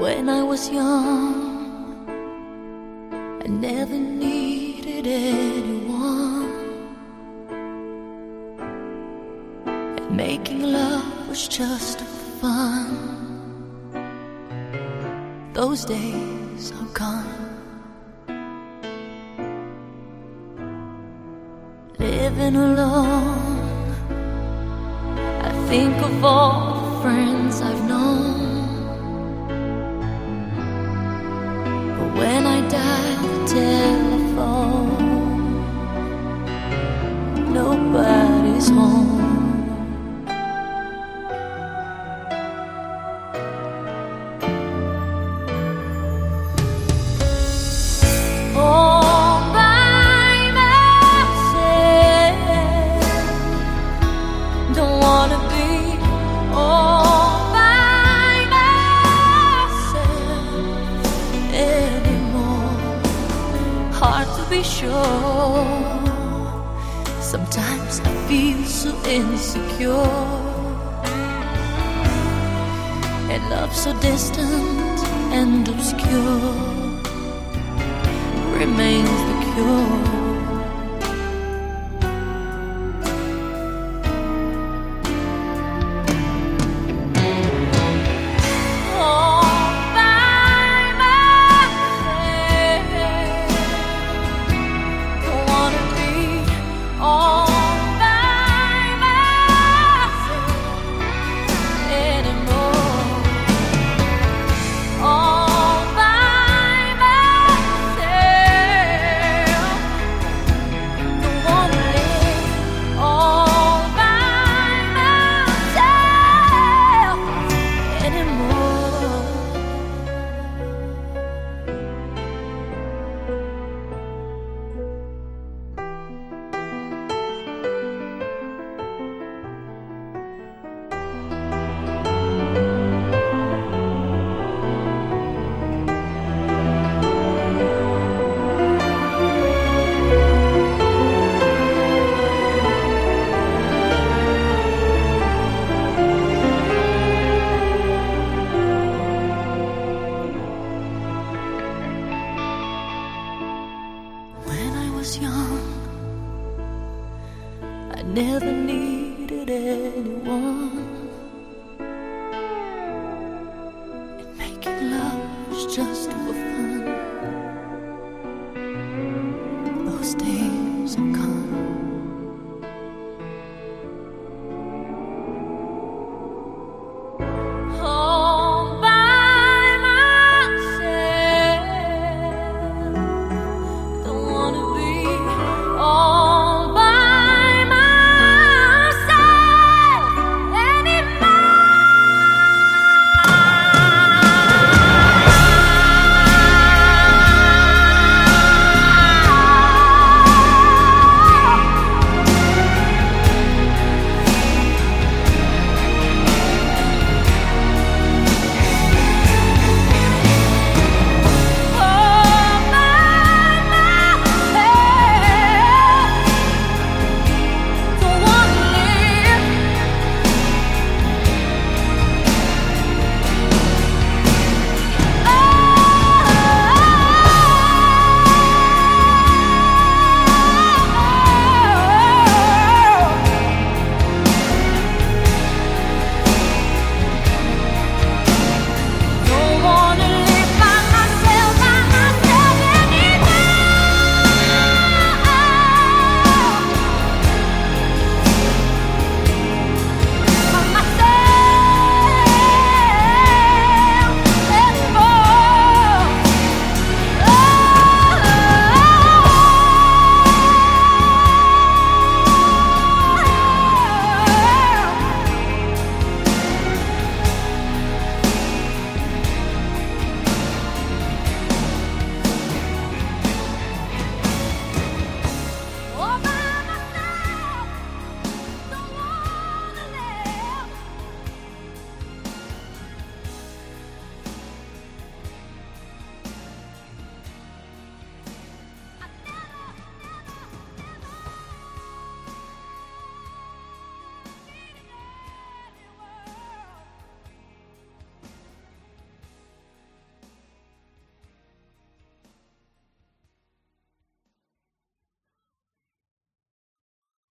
When I was young, I never needed anyone, and making love was just fun. Those days are gone. Living alone, I think of all the friends I've known. But when I dial the telephone, nobody's home. Be sure. Sometimes I feel so insecure, and love so distant and obscure remains the cure. Young, I never needed anyone,